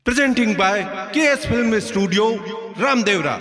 Presenting by KS Film Studio, Ramdevra.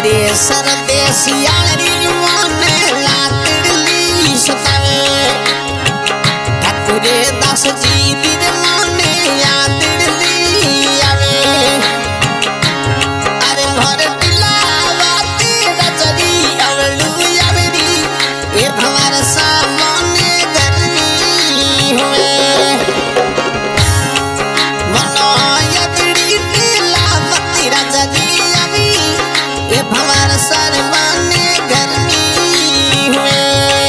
अरे सरदे सियारी माने लातड़ली सतावे ठाकुरे दास जी दिल माने यादड़ली आवे अरे भर दिलावती रजरी अवलू आवेरी ए भंवर सामने गर्मी हुए मनो यदड़ी दिलावती रजरी आवी ए भंवर सरमाने गर्मी हुए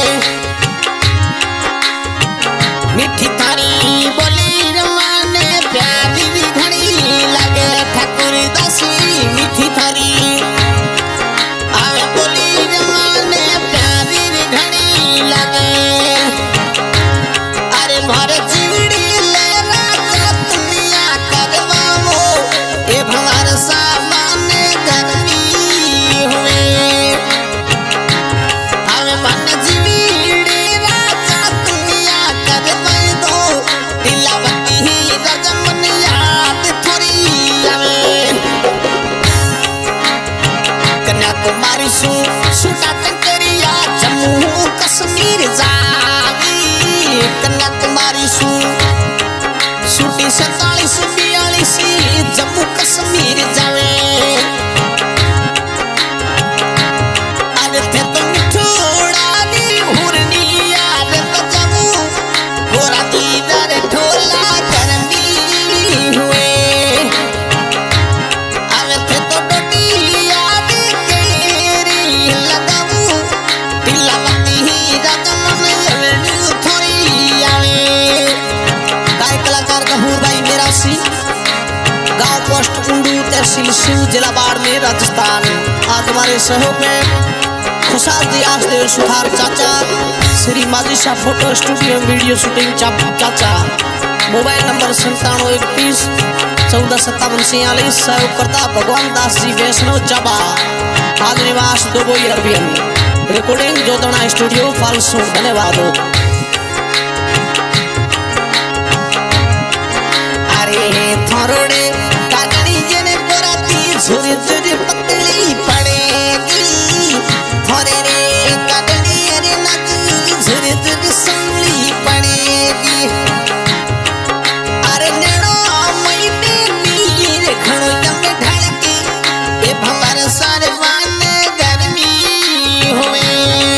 मिठी थारी बोली रमाने प्यारी घड़ी लगे ठाकुर दासी मिठी थारी आवे बोली रमाने प्यारी घड़ी लगे अरे भर जीवड़ी ले राजा दुनिया करवाओ ए भंवर सामने गर्मी हुए हमें मन जीवड़ी राजा दुनिया करवाई दो दिलावती ही रजमन याद थोड़ी आवे कन्याकुमारी सुटा टंकरिया जम्मू कश्मीर जावी कन्याकुमारी सुटी 47 जम्मू कश्मीर जावे अरे थे तो मिठोड़ा नी हुरनी यार बजाऊ गोरा दीदार ढोला गर्मी हुए अरे थे तो डोटी याद केरी लगाऊ दिलावती ही रजमन अवलू थोड़ी आवे गायक कलाकार गहूर भाई मेरासी गांव पोस्ट कुंडू तहसील सिंह जिला बाड़मेर राजस्थान। आज हमारे सहयोग में खुशाल जी आसदेव सुधार चाचा श्री माजी Shah photo studio video shooting चाचा मोबाइल नंबर 9731 1457 सहयोगकर्ता भगवान दास जी वैष्णव चाबा हाल निवास दोबोई अरबियन रिकॉर्डिंग जोदना स्टूडियो फालसो। धन्यवाद। अरे थोड़े कागड़ी जने पराती झुरी झुरी पतली पड़ेगी थोड़े रे कागड़ी अरे नच झुरी झुरी संगली पड़ेगी अरे नेड़ो महीने नीर घणो जम ढलकी ए भंवर सरवान गर्मी हुए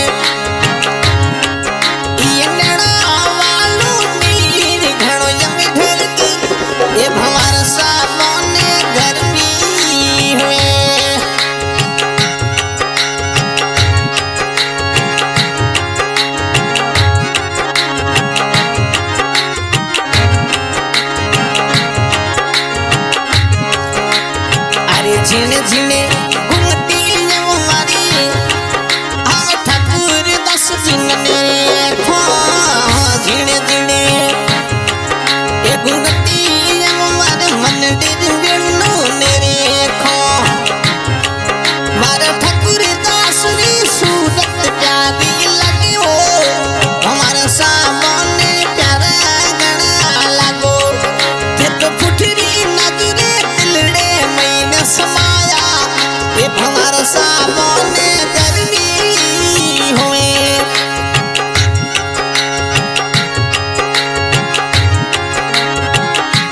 ये नेड़ो वालू नीर घणो जम ढलकी ए भंवर सरवान गर्मी हुए अरे झिने झिने